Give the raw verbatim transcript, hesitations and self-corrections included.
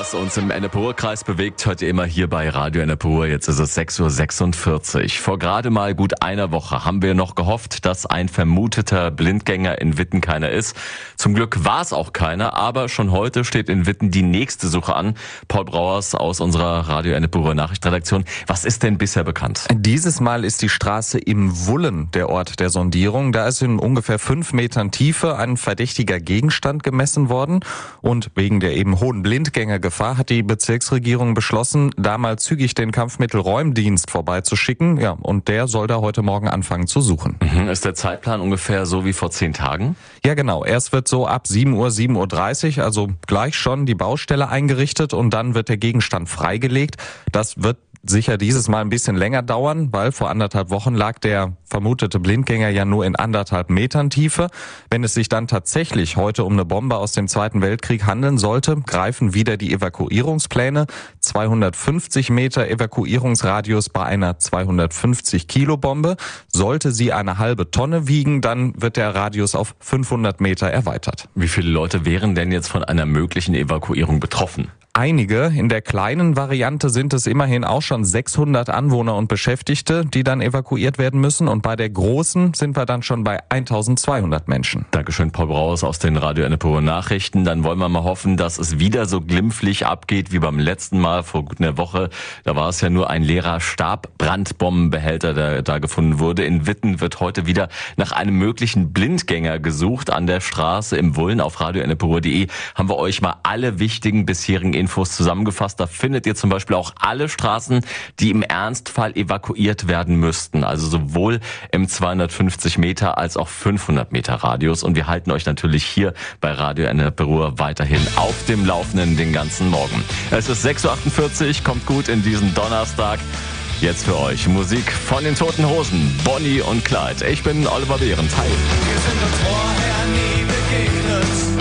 was uns im Ennepe-Ruhr-Kreis bewegt, hört ihr immer hier bei Radio Ennepe-Ruhr. Jetzt ist es sechs Uhr sechsundvierzig. Vor gerade mal gut einer Woche haben wir noch gehofft, dass ein vermuteter Blindgänger in Witten keiner ist. Zum Glück war es auch keiner, aber schon heute steht in Witten die nächste Suche an. Paul Brauers aus unserer Radio Ennepe-Ruhr Nachrichtenredaktion. Was ist denn bisher bekannt? Dieses Mal ist die Straße im Wullen der Ort der Sondierung. Da ist in ungefähr fünf Metern Tiefe ein verdächtiger Gegenstand gemessen worden. Und wegen der eben hohen Blindgängergefahr hat die Bezirksregierung beschlossen, da mal zügig den Kampfmittelräumdienst vorbeizuschicken. Ja, und der soll da heute Morgen anfangen zu suchen. Mhm. Ist der Zeitplan ungefähr so wie vor zehn Tagen? Ja, genau. Erst wird so ab sieben Uhr, sieben Uhr dreißig, also gleich schon die Baustelle eingerichtet und dann wird der Gegenstand freigelegt. Das wird sicher dieses Mal ein bisschen länger dauern, weil vor anderthalb Wochen lag der vermutete Blindgänger ja nur in anderthalb Metern Tiefe. Wenn es sich dann tatsächlich heute um eine Bombe aus dem Zweiten Weltkrieg handeln sollte, greifen wieder die Evakuierungspläne. zweihundertfünfzig Meter Evakuierungsradius bei einer zweihundertfünfzig Kilo Bombe. Sollte sie eine halbe Tonne wiegen, dann wird der Radius auf fünfhundert Meter erweitert. Wie viele Leute wären denn jetzt von einer möglichen Evakuierung betroffen? Einige. In der kleinen Variante sind es immerhin auch schon sechshundert Anwohner und Beschäftigte, die dann evakuiert werden müssen. Und bei der großen sind wir dann schon bei eintausendzweihundert Menschen. Dankeschön, Paul Braus aus den Radio Ennepe-Ruhr Nachrichten. Dann wollen wir mal hoffen, dass es wieder so glimpflich abgeht wie beim letzten Mal vor gut einer Woche. Da war es ja nur ein leerer Stabbrandbombenbehälter, der da gefunden wurde. In Witten wird heute wieder nach einem möglichen Blindgänger gesucht. An der Straße im Wullen auf radio ennepe ruhr punkt de haben wir euch mal alle wichtigen bisherigen Infos zusammengefasst. Da findet ihr zum Beispiel auch alle Straßen, die im Ernstfall evakuiert werden müssten. Also sowohl im zweihundertfünfzig Meter als auch fünfhundert Meter Radius. Und wir halten euch natürlich hier bei Radio Ennepe-Ruhr weiterhin auf dem Laufenden den ganzen Morgen. Es ist sechs Uhr achtundvierzig, kommt gut in diesen Donnerstag. Jetzt für euch Musik von den Toten Hosen, Bonnie und Clyde. Ich bin Oliver Behrendt. Hi. Wir sind uns vorher nie begegnet.